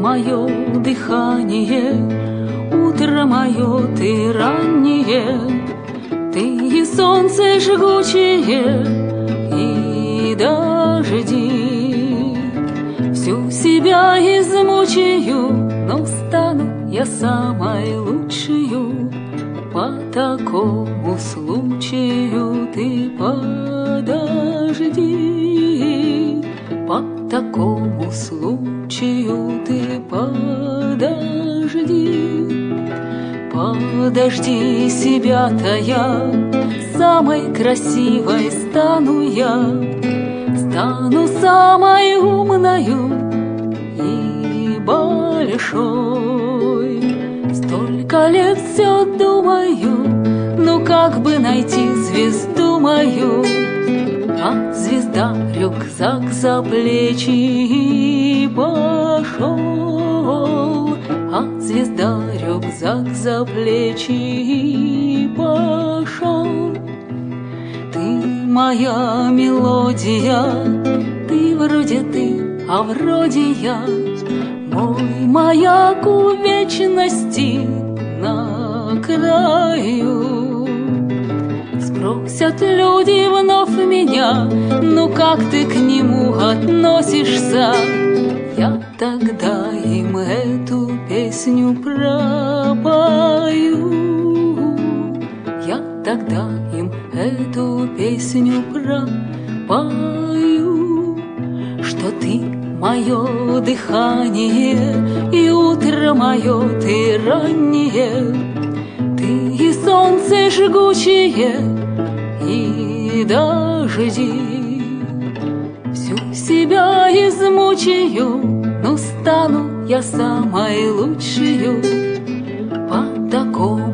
мое дыхание, утро мое ты раннее, ты и солнце жгучее, и дожди. Всю себя измучаю, но стану я самой лучшею. По такому случаю ты подожди, по такому случаю ты подожди. Подожди себя-то я, самой красивой стану я, стану самой умною и большой. Столько лет все думаю, ну как бы найти звезду мою, а звезда рюкзак за плечи и пошел, а звезда рюкзак за плечи и пошел. Ты моя мелодия, ты вроде ты, а вроде я, мой маяк у вечности на краю. Спросят люди вновь меня, ну как ты к нему относишься? Я тогда им эту песню пропою, я тогда им эту песню пропою, что ты мое дыхание, и утро мое ты раннее, ты и солнце жгучее, и дожди. Всю себя измучаю, но стану я самой лучшею. По такому